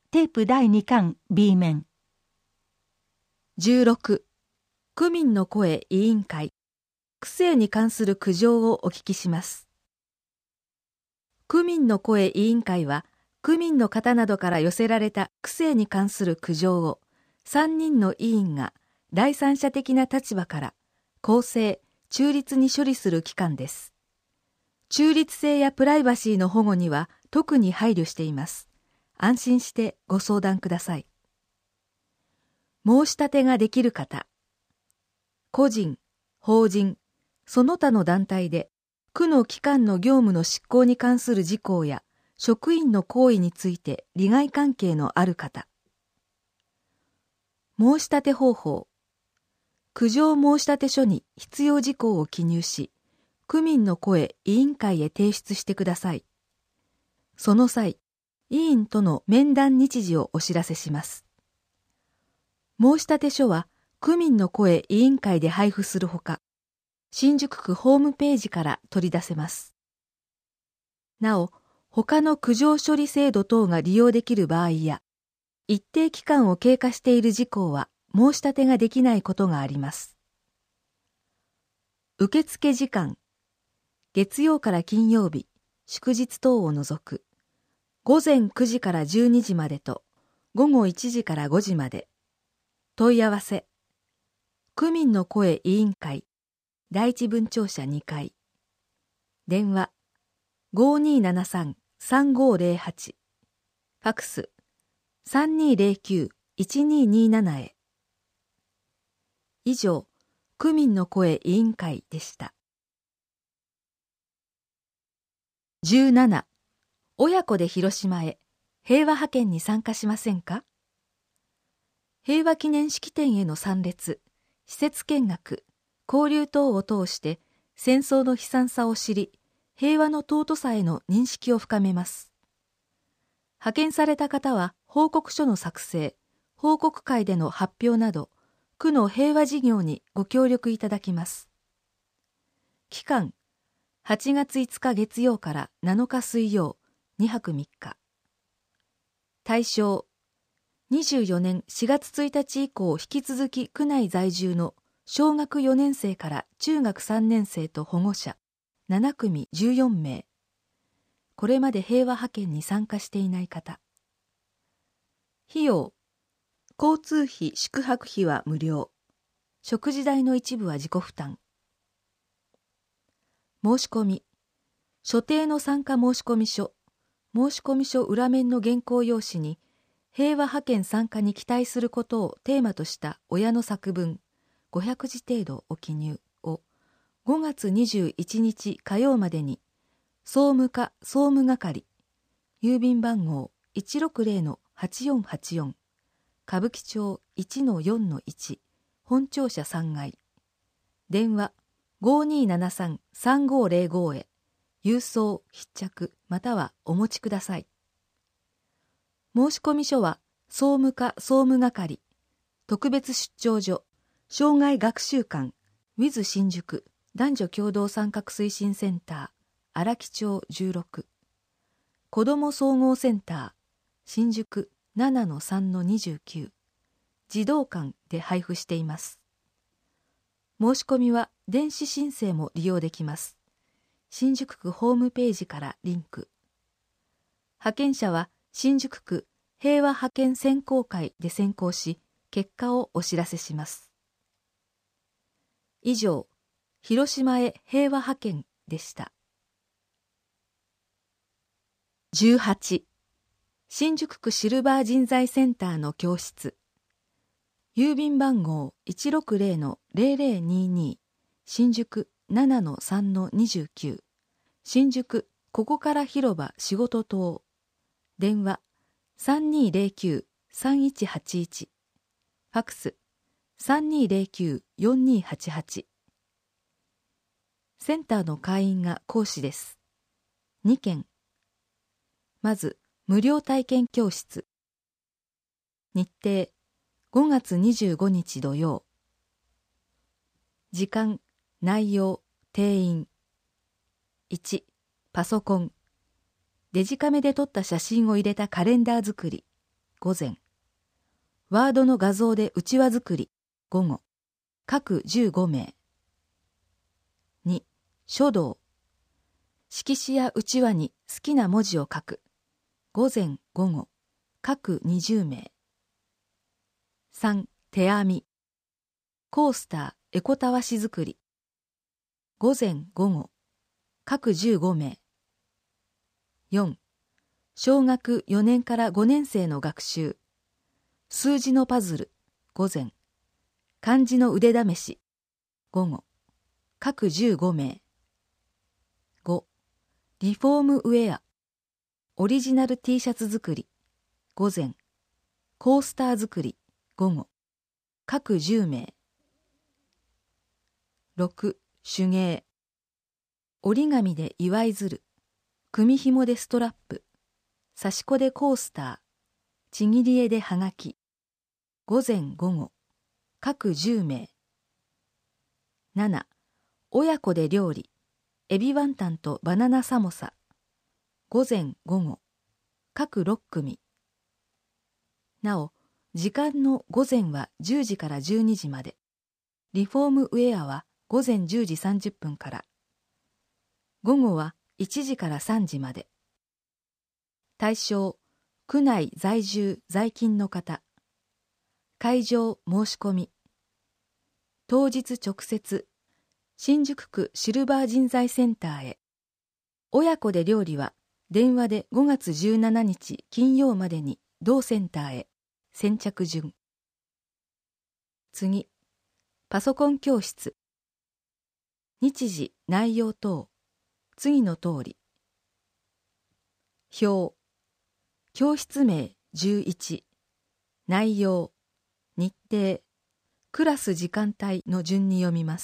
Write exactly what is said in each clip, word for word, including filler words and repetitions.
テープだいにかん B 面。 じゅうろく、区民の声委員会、区政に関する苦情をお聞きします。区民の声委員会は、区民の方などから寄せられた区政に関する苦情を、さんにんの委員が第三者的な立場から公正・中立に処理する機関です。中立性やプライバシーの保護には特に配慮しています。安心してご相談ください。申し立てができる方、個人、法人、その他の団体で、区の機関の業務の執行に関する事項や職員の行為について利害関係のある方。申し立て方法。苦情申立書に必要事項を記入し、区民の声委員会へ提出してください。その際、委員との面談日時をお知らせします。申立書は区民の声委員会で配布するほか、新宿区ホームページから取り出せます。なお、他の苦情処理制度等が利用できる場合や、一定期間を経過している事項は申し立てができないことがあります。受付時間。月曜から金曜日、祝日等を除く。ごぜんくじからじゅうにじまでと、ごごいちじからごじまで。問い合わせ。区民の声委員会、第一分庁舎にかい。電話、ごーにーななさん さんごーぜろはち。ファクス、さんにーぜろきゅう いちにーにーなな へ。以上、区民の声委員会でした。じゅうなな、親子で広島へ平和派遣に参加しませんか？平和記念式典への参列、施設見学、交流等を通して戦争の悲惨さを知り、平和の尊さへの認識を深めます。派遣された方は報告書の作成、報告会での発表など、区の平和事業にご協力いただきます。期間、はちがついつか月曜からなのか水曜、にはくみっか。対象、にじゅうよねんしがつついたち以降引き続き区内在住の小学よねんせいから中学さんねんせいと保護者、ななくみじゅうよんめい。これまで平和派遣に参加していない方。費用、交通費・宿泊費は無料。食事代の一部は自己負担。申し込み、所定の参加申込書、申込書裏面の原稿用紙に、平和派遣参加に期待することをテーマとした親の作文、ごひゃくじ程度お記入を、ごがつにじゅういちにち火曜までに、総務課総務係、郵便番号 いちろくぜろのはちよんはちよん、歌舞伎町 いちのよんのいち、本庁舎さんがい。電話ごーにーななさん さんごーぜろご へ、郵送、必着、またはお持ちください。申込書は、総務課総務係、特別出張所、障害学習館、ウィズ 新宿、男女共同参画推進センター、荒木町じゅうろく、子ども総合センター、新宿 ななのさんのにじゅうきゅう、児童館で配布しています。申し込みは電子申請も利用できます。新宿区ホームページからリンク。派遣者は新宿区平和派遣選考会で選考し、結果をお知らせします。以上、広島へ平和派遣でした。じゅうはち、新宿区シルバー人材センターの教室。郵便番号 いちろくぜろのぜろぜろにーにー、新宿 ななのさんのにじゅうきゅう、新宿ここから広場仕事棟。電話さんにーぜろきゅう さんいちはちいち、ファクスさんにーぜろきゅう よんにーはちはち。センターの会員が講師です。にけん。まず、無料体験教室。日程、ごがつにじゅうごにち土曜。時間、内容、定員。いち、パソコン。デジカメで撮った写真を入れたカレンダー作り。 午前。ワードの画像でうちわ作り、午後。各じゅうごめい。に、書道。色紙やうちわに好きな文字を書く。午前午後。各にじゅうめい。さん、手編み。コースター、エコたわし作り。午前午後。各じゅうごめい。よん、小学よねんからごねんせいの学習。数字のパズル、午前。漢字の腕試し、午後。各じゅうごめい。ご、リフォームウェア。オリジナル T シャツ作り、午前。コースター作り、午後。各じゅうめい。ろく、手芸。折り紙で祝い鶴。組紐でストラップ。刺し子でコースター。ちぎり絵ではがき。午前午後。各じゅうめい。なな、親子で料理。エビワンタンとバナナサモサ。午前午後。各ろっくみ。なお、時間の午前はじゅうじからじゅうにじまで。リフォームウェアは午前じゅうじさんじゅっぷんから。午後はいちじからさんじまで。対象、区内在住在勤の方。会場申し込み。当日直接、新宿区シルバー人材センターへ。親子で料理は電話でごがつじゅうしちにち金曜までに同センターへ。先着順。次、パソコン教室。日時、内容等。次の通り。表。教室名じゅういち。内容。日程。クラス時間帯の順に読みます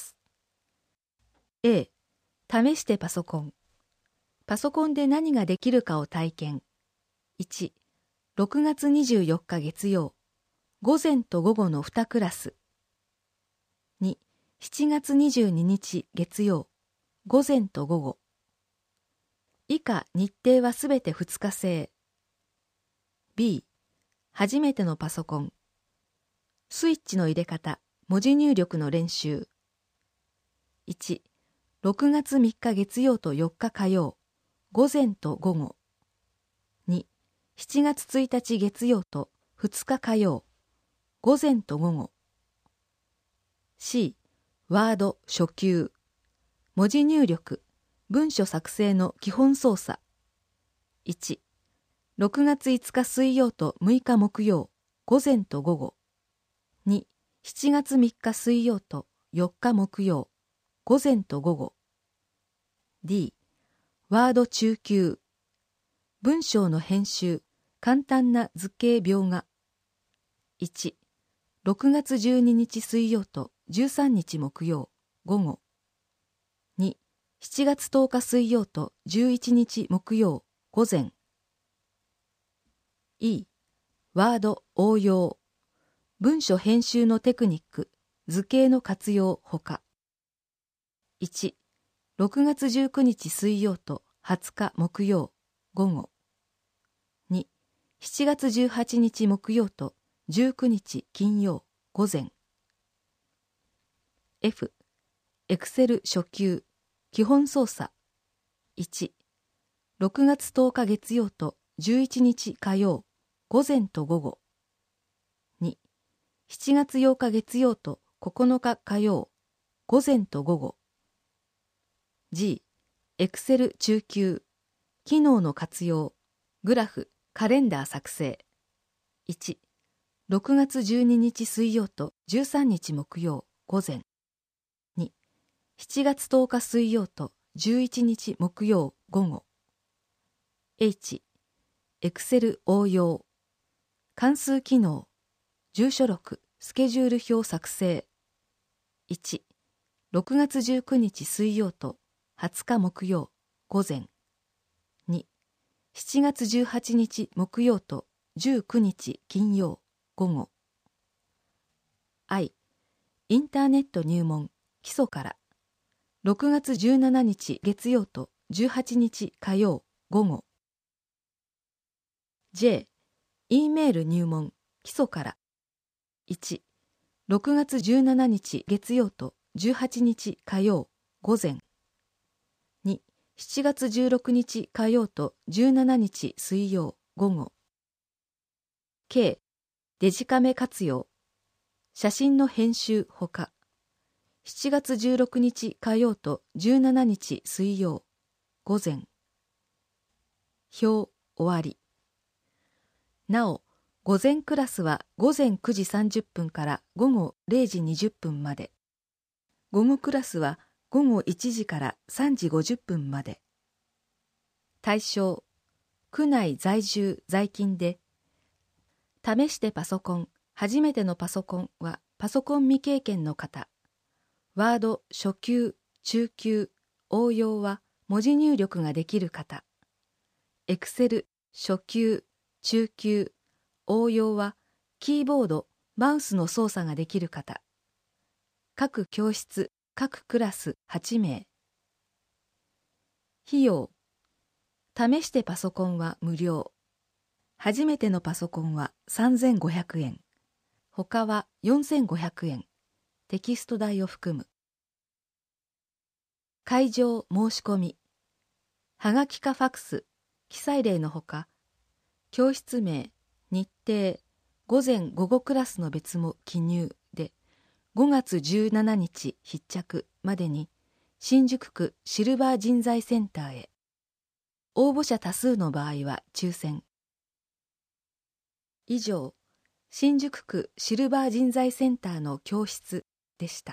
。A、試してパソコン。パソコンで何ができるかを体験。いち、ろくがつにじゅうよっか月曜。午前と午後のにクラス。に、しちがつにじゅうににち月曜。午前と午後。以下日程はすべてふつかせい。B、初めてのパソコン。スイッチの入れ方、文字入力の練習。いち、ろくがつみっか月曜とよっか火曜。午前と午後。に、しちがつついたち月曜とふつか火曜。午前と午後。C、ワード初級。文字入力、文書作成の基本操作。いち、ろくがついつか水曜とむいか木曜。午前と午後。に、しちがつみっか水曜とよっか木曜。午前と午後。D、ワード中級。文章の編集、簡単な図形描画。いち、ろくがつじゅうににち水曜とじゅうさんにち木曜、午後。に、しちがつとおか水曜とじゅういちにち木曜、午前。E、ワード応用。文書編集のテクニック、図形の活用ほか。いち、ろくがつじゅうくにち水曜とはつか木曜、午後。に、しちがつじゅうはちにち木曜とじゅうくにち金曜、午前。F、エクセル初級、基本操作。いち、ろくがつとおか月曜とじゅういちにち火曜、午前と午後。に、しちがつようか月曜とここのか火曜、午前と午後。G、エクセル中級、機能の活用、グラフ、カレンダー作成。いち、ろくがつじゅうににち水曜とじゅうさんにち木曜、午前。に、しちがつとおか水曜とじゅういちにち木曜、午後。H、エクセル応用、関数機能、住所録、スケジュール表作成。いち、ろくがつじゅうくにち水曜とはつか木曜、午前。に、しちがつじゅうはちにち木曜とじゅうくにち金曜、午後。I、インターネット入門、基礎から。ろくがつじゅうしちにち月曜とじゅうはちにち火曜、午後。J、 E メール入門基礎から。いち、ろくがつじゅうしちにち月曜とじゅうはちにち火曜午前。に、しちがつじゅうろくにち火曜とじゅうしちにち水曜午後。K、デジカメ活用。写真の編集ほか。しちがつじゅうろくにち火曜とじゅうしちにち水曜午前。表終わり。なお、午前クラスはごぜんくじさんじゅっぷんから午後れいじにじゅっぷんまで。午後クラスはごごいちじからさんじごじゅっぷんまで。対象、区内在住在勤で、試してパソコン、初めてのパソコンはパソコン未経験の方。ワード初級、中級、応用は文字入力ができる方。エクセル初級、中級、応用はキーボード、マウスの操作ができる方。各教室、各クラスはちめい。費用。試してパソコンは無料。初めてのパソコンはさんぜんごひゃくえん。他はよんせんごひゃくえん。テキスト代を含む。会場申し込み。はがきかファクス、記載例のほか、教室名、日程、午前午後クラスの別も記入で、ごがつじゅうしちにち必着までに、新宿区シルバー人材センターへ。応募者多数の場合は抽選。以上、新宿区シルバー人材センターの教室でした。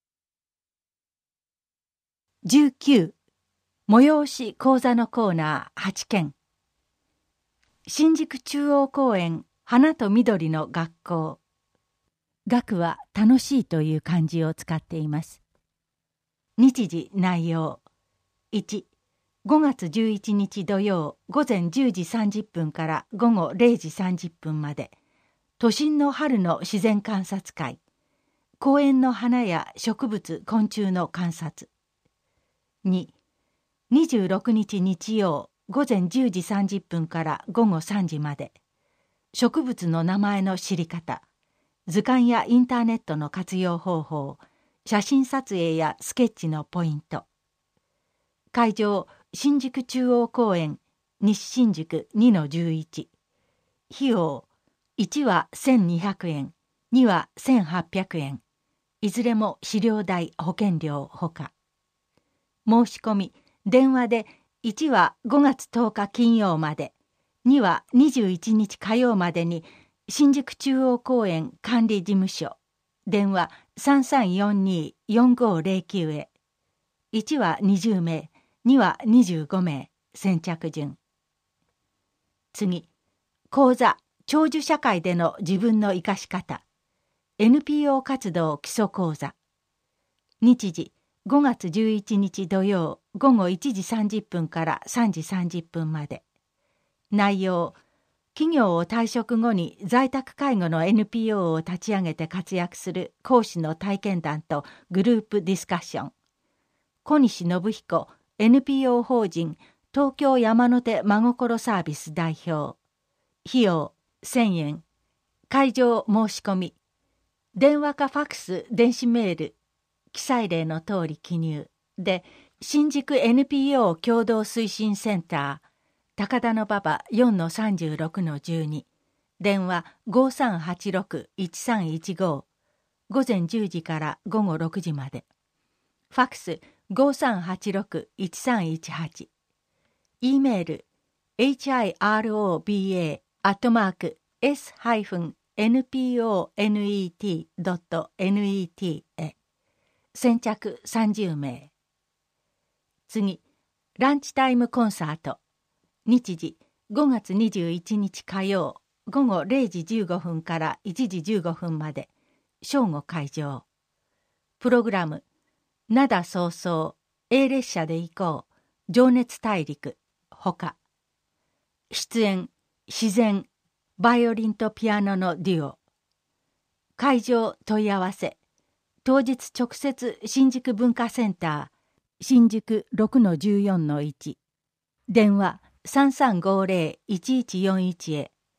じゅうきゅう、催し講座のコーナーはちけん。新宿中央公園花と緑の学校。学は楽しいという漢字を使っています。日時内容。いち、ごがつじゅういちにち土曜午前じゅうじさんじゅっぷんから午後れいじさんじゅっぷんまで、都心の春の自然観察会。公園の花や植物昆虫の観察。に、にじゅうろくにち日曜午前じゅうじさんじゅっぷんから午後さんじまで、植物の名前の知り方、図鑑やインターネットの活用方法、写真撮影やスケッチのポイント。会場、新宿中央公園西新宿 にのじゅういち。費用、いちはせんにひゃくえん、にはせんはっぴゃくえん。いずれも飼料代保険料ほか。申し込み、電話でいちはごがつとおか金曜まで、にはにじゅういちにち火曜までに新宿中央公園管理事務所、電話さんさんよんにーよんごーぜろきゅうへ。いちはにじゅうめい、にはにじゅうごめい、先着順。次、講座、長寿社会での自分の生かし方。エヌピーオー 活動基礎講座。日時、ごがつじゅういちにち土曜午後いちじさんじゅっぷんからさんじさんじゅっぷんまで。内容、企業を退職後に在宅介護の エヌピーオー を立ち上げて活躍する講師の体験談とグループディスカッション。小西信彦 エヌピーオー 法人東京山手真心サービス代表。費用せんえん。会場申し込み。電話かファクス、電子メール、記載例の通り記入で、新宿 エヌピーオー 共同推進センター、高田馬場 よんのさんじゅうろくのじゅうに、電話ごさんはちろくいちさんいちご、午前じゅうじから午後ろくじまで。ファクスごさんはちろくいちさんいちはち。E メール エイチアイアールオービーエー アットマーク エス エヌピーオーネット ドット ネット へ。先着さんじゅうめい。次、ランチタイムコンサート。日時、ごがつにじゅういちにち火曜、午後れいじじゅうごふんからいちじじゅうごふんまで、正午会場。プログラム、灘早々、A 列車で行こう、情熱大陸、ほか。出演、自然、バイオリンとピアノのデュオ。会場問い合わせ。当日直接新宿文化センター、新宿 ろくのじゅうよんのいち。電話さんさんごーぜろいちいちよんいちへ。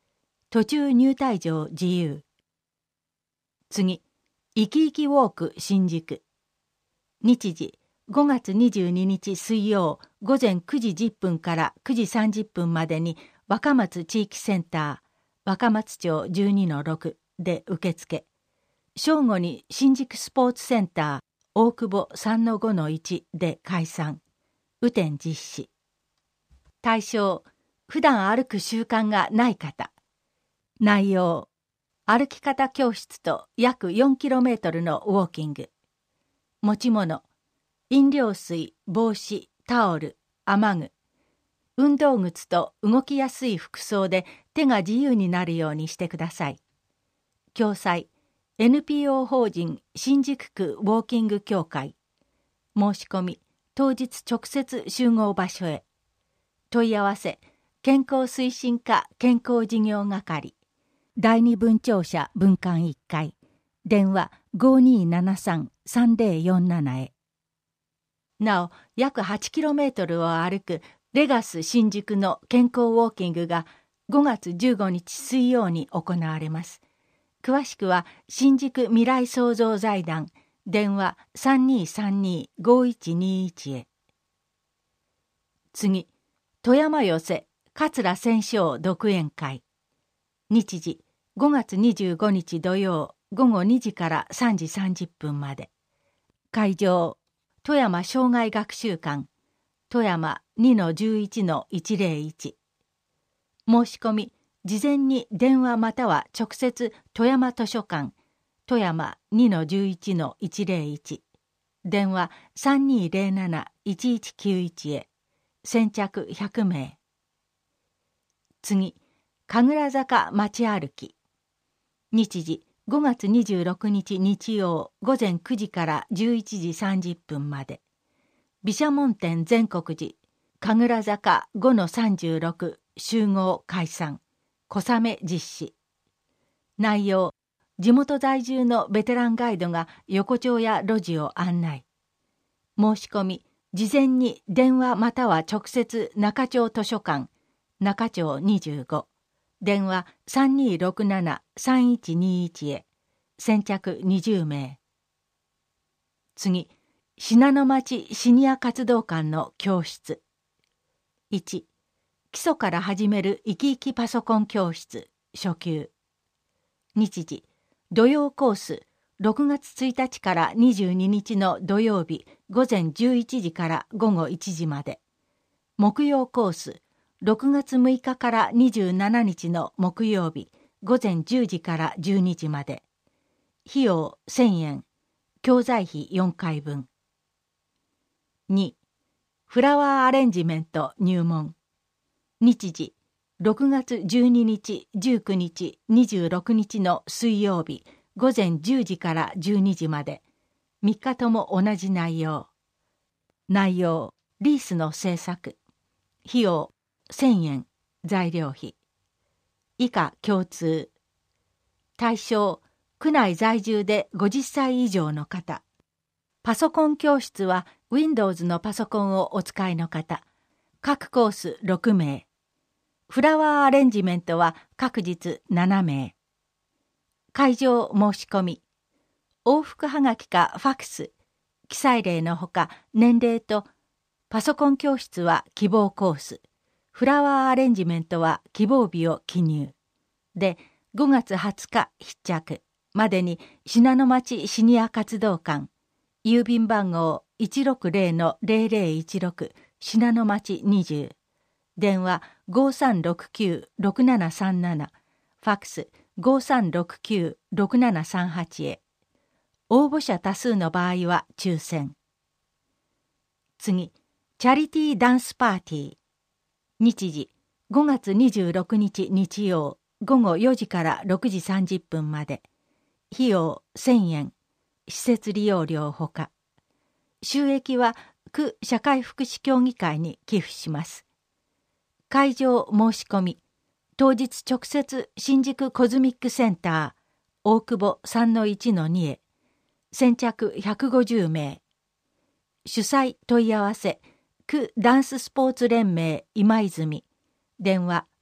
途中入退場自由。次、いきいきウォーク新宿。日時、ごがつにじゅうににち水曜午前くじじゅっぷんからくじさんじゅっぷんまでに若松地域センター、若松町 じゅうにのろく で受付。正午に新宿スポーツセンター、大久保 さんのごのいち で開催。雨天実施。対象、普段歩く習慣がない方。内容、歩き方教室と約 よんキロメートル のウォーキング。持ち物、飲料水、帽子、タオル、雨具。運動靴と動きやすい服装で手が自由になるようにしてください。共催、エヌピーオー 法人新宿区ウォーキング協会。申し込み、当日直接集合場所へ。問い合わせ、健康推進課健康事業係。第二分庁舎分館いっかい。電話 ごにーななさんさんぜろよんなな へ。なお、約 はちキロメートル を歩くレガス新宿の健康ウォーキングがごがつじゅうごにち水曜に行われます。詳しくは新宿未来創造財団電話 さんにーさんにーごいちにいち へ。次、富山寄せ桂千勝独演会。日時、ごがつにじゅうごにち土曜ごごにじからさんじさんじゅっぷんまで。会場、富山障害学習館、富山 にのじゅういちのいちぜろいち。申し込み、事前に電話または直接富山図書館、富山 にのじゅういちのいちぜろいち。電話 さんにーぜろなないちいちきゅういち へ。先着ひゃくめい。次、神楽坂街歩き。日時、ごがつにじゅうろくにち日曜午前くじからじゅういちじさんじゅっぷんまで。毘沙門天全国寺神楽坂 ごのさんじゅうろく 集合解散小雨実施。内容、地元在住のベテランガイドが横丁や路地を案内。申し込み、事前に電話または直接中町図書館中町にじゅうご電話 さんにーろくななさんいちにいち へ。先着にじゅうめい。次、信濃町シニア活動館の教室。いち、基礎から始める生き生きパソコン教室初級。日時、土曜コースろくがつついたちからにじゅうににちの土曜日午前じゅういちじからごごいちじまで。木曜コースろくがつむいかからにじゅうしちにちの木曜日午前じゅうじからじゅうにじまで。費用せんえん、教材費よんかいぶん。に、フラワーアレンジメント入門。日時、ろくがつじゅうににち、じゅうくにち、にじゅうろくにちの水曜日午前じゅうじからじゅうにじまで。みっかとも同じ内容。内容、リースの制作。費用せんえん、材料費。以下共通。対象、区内在住でごじゅっさい以上の方。パソコン教室は Windows のパソコンをお使いの方。各コースろくめい。フラワーアレンジメントは各日ななめい。会場申し込み。往復はがきかファクス。記載例のほか年齢と、パソコン教室は希望コース。フラワーアレンジメントは希望日を記入。で、ごがつはつか必着までに信濃町シニア活動館。郵便番号 いちろくぜろのぜろぜろいちろく 信濃町にじゅう。電話 ごさんろくきゅうろくななさんなな。ファクス ごさんろくきゅうろくななさんはち へ。応募者多数の場合は抽選。次、チャリティーダンスパーティー。日時、ごがつにじゅうろくにち日曜ごごよじからろくじさんじゅっぷんまで。費用せんえん。施設利用料ほか。収益は区社会福祉協議会に寄付します。会場申し込み。当日直接新宿コズミックセンター大久保 さんのいちのに へ。先着ひゃくごじゅうめい。主催問い合わせ区ダンススポーツ連盟今泉。電話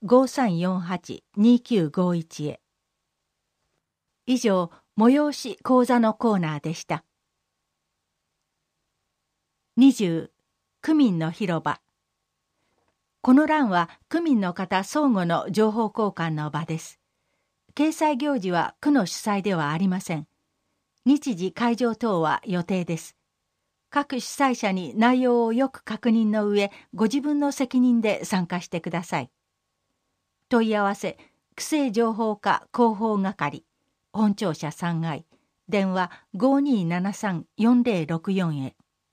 ごさんよんはち にきゅうごいち へ。以上、催し講座のコーナーでした。にじゅう、区民の広場。この欄は区民の方相互の情報交換の場です。掲載行事は区の主催ではありません。日時会場等は予定です。各主催者に内容をよく確認の上、ご自分の責任で参加してください。問い合わせ、区政情報課広報係、本庁舎さんがい、電話 ごにーななさんよんぜろろくよん へ。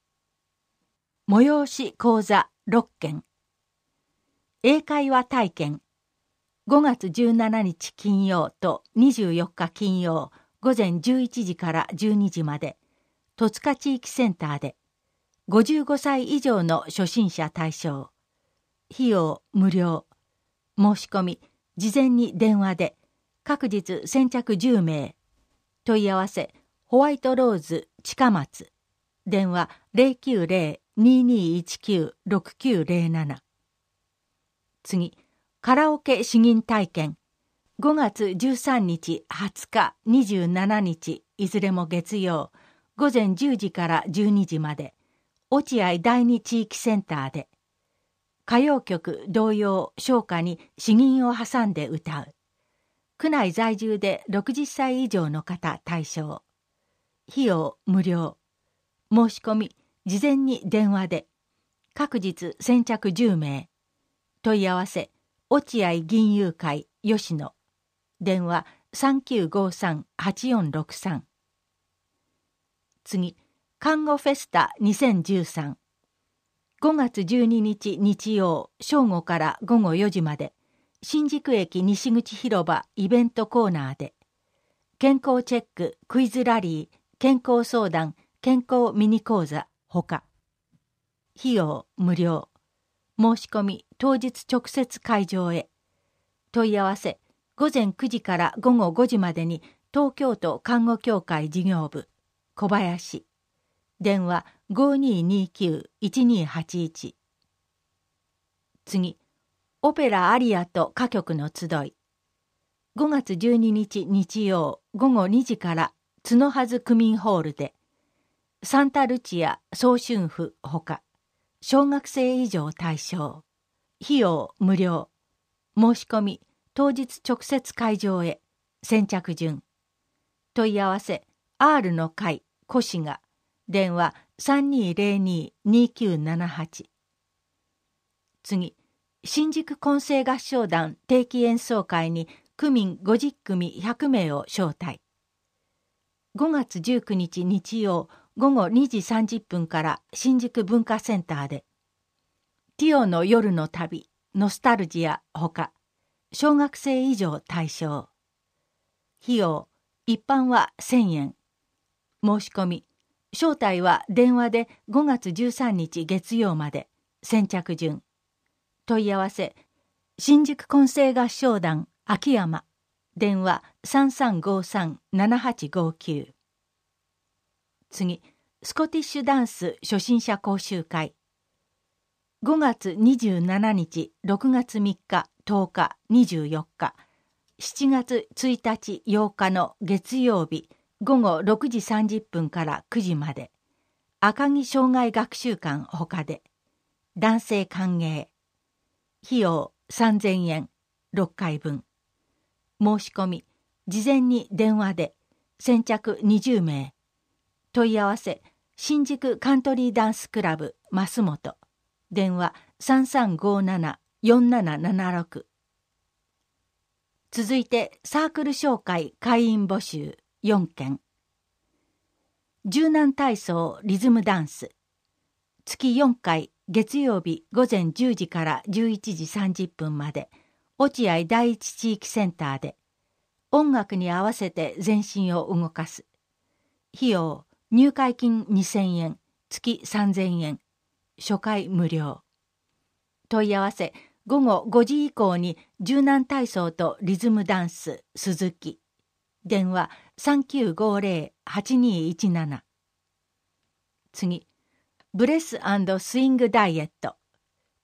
催し講座ろっけん。英会話体験。ごがつじゅうしちにち金曜とにじゅうよっか金曜午前じゅういちじからじゅうにじまで、戸塚地域センターで、ごじゅうごさい以上の初心者対象。費用無料。申し込み、事前に電話で、各日先着じゅうめい。問い合わせ、ホワイトローズ近松。電話 ゼロきゅうゼロ にーにーいちきゅう ろくきゅうゼロなな。次、カラオケ詩吟体験。ごがつじゅうさんにち、はつか、にじゅうしちにち、いずれも月曜、午前じゅうじからじゅうにじまで、落合第二地域センターで、歌謡曲、童謡、唱歌に詩吟を挟んで歌う。区内在住でろくじゅっさい以上の方対象。費用無料。申し込み、事前に電話で。各日先着じゅうめい。問い合わせ、落合銀友会吉野。電話 さんきゅうごさん はちよんろくさん。次、看護フェスタにせんじゅうさん。ごがつじゅうににち日曜正午からごごよじまで、新宿駅西口広場イベントコーナーで、健康チェック、クイズラリー、健康相談、健康ミニ講座ほか。費用無料。申し込み当日直接会場へ。問い合わせ、ごぜんくじからごごごじまでに東京都看護協会事業部、小林。電話 ごにーにーきゅう いちにーはちいち。次、オペラアリアと歌曲の集い。ごがつじゅうににち日曜ごごにじから角筈区民ホールで、サンタルチア早春婦ほか、小学生以上対象。費用無料。申し込み当日直接会場へ。先着順。問い合わせ R の会越賀。電話 さんにーゼロにー にーきゅうななはち。次、新宿混声合唱団定期演奏会に区民ごじゅっくみひゃくめいを招待。ごがつじゅうくにち日曜ごごにじさんじゅっぷんから新宿文化センターで、ティオの夜の旅、ノスタルジアほか、小学生以上対象。費用、一般はせんえん。申し込み、招待は電話でごがつじゅうさんにち月曜まで、先着順。問い合わせ、新宿混声合唱団秋山。電話 さんさんごさん ななはちごきゅう。次、スコティッシュダンス初心者講習会。ごがつにじゅうしちにち、ろくがつみっか、とおか、にじゅうよっか、しちがつついたちようかの月曜日、ごごろくじさんじゅっぷんからくじまで、赤城障害学習館ほかで、男性歓迎。費用さんぜんえん、ろっかいぶん。申し込み、事前に電話で、先着にじゅうめい。問い合わせ、新宿カントリーダンスクラブ増本。電話 さんさんごなな よんななななろく。続いてサークル紹介会員募集よんけん。柔軟体操リズムダンス。月よんかい月曜日午前じゅうじからじゅういちじさんじゅっぷんまで落合第一地域センターで、音楽に合わせて全身を動かす。費用入会金にせんえん、月さんぜんえん。初回無料。問い合わせ、ごごごじ以降に柔軟体操とリズムダンス鈴木。電話 さんきゅうごゼロ はちにーいちなな。次、ブレス&スイングダイエット。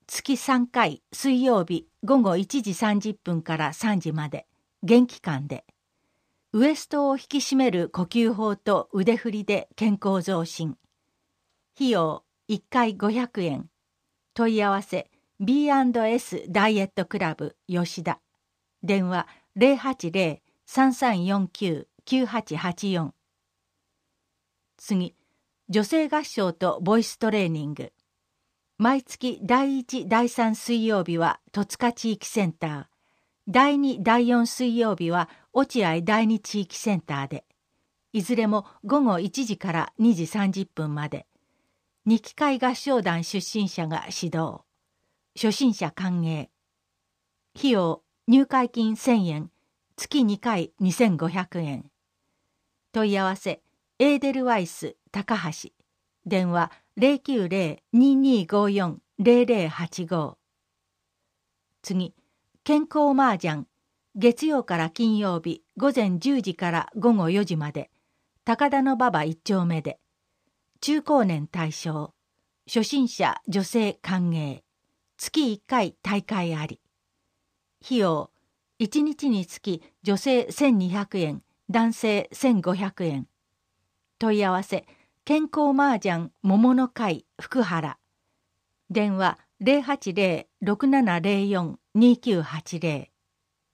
月さんかい水曜日ごごいちじさんじゅっぷんからさんじまで元気館で、ウエストを引き締める呼吸法と腕振りで健康増進。費用いっかいごひゃくえん。問い合わせ ビーアンドエス ダイエットクラブ吉田。電話 ゼロはちゼロ さんさんよんきゅう きゅうはちはちよん。次、女性合唱とボイストレーニング。毎月だいいち、だいさん水曜日は戸塚地域センター、だいに、だいよん水曜日は落合第二地域センターで、いずれもごごいちじからにじさんじゅっぷんまで、二機会合唱団出身者が指導。初心者歓迎。費用、入会金せんえん、月にかいにせんごひゃくえん。問い合わせ、エーデルワイス高橋。電話ゼロきゅうゼロ にーにーごよん ゼロゼロはちご。次、健康麻雀。月曜から金曜日ごぜんじゅうじからごごよじまで、高田馬場一丁目で。中高年対象。初心者女性歓迎。月いっかい大会あり。費用、いちにちにつき女性せんにひゃくえん、男性せんごひゃくえん。問い合わせ、健康麻雀桃の会福原。電話ゼロはちゼロ ろくななゼロよん にきゅうはちゼロ。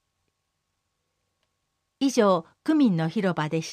以上、区民の広場でした。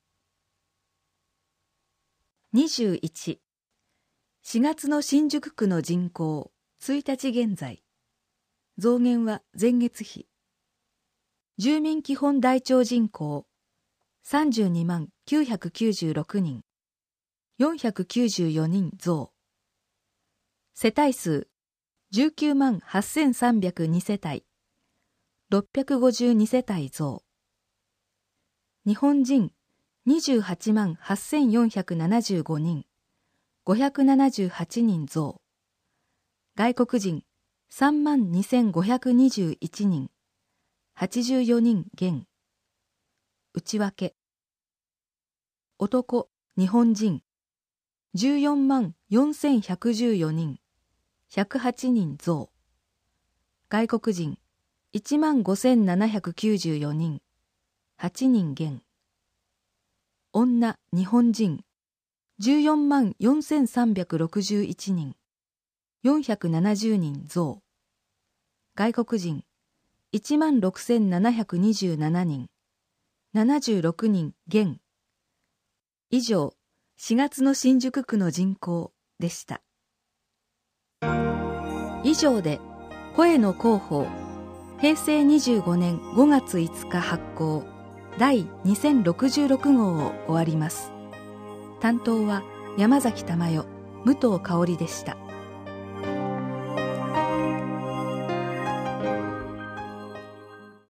にじゅういち、しがつの新宿区の人口、いちにち現在。増減は前月比。住民基本台帳人口、さんじゅうにまんきゅうひゃくきゅうじゅうろくにん。よんひゃくきゅうじゅうよにん増。世帯数、じゅうきゅうまんはっせんさんびゃくに世帯。ろっぴゃくごじゅうに世帯増。日本人、にじゅうはちまんはっせんよんひゃくななじゅうごにん。ごひゃくななじゅうはちにん増。外国人、さんまんにせんごひゃくにじゅういちにん。はちじゅうよにん減。内訳。男、日本人、じゅうよんまんよんせんひゃくじゅうよにん。ひゃくはちにん増。外国人、いちまんごせんななひゃくきゅうじゅうよにん。はちにん減。女、日本人、じゅうよんまんよんせんさんびゃくろくじゅういちにん。よんひゃくななじゅうにん増。外国人、いちまんろくせんななひゃくにじゅうななにん。ななじゅうろくにん減。以上、しがつの新宿区の人口でした。以上で、声の広報、へいせいにじゅうごねんごがついつか発行、だいにせんろくじゅうろくごうを終わります。担当は山崎珠代、武藤香織でした。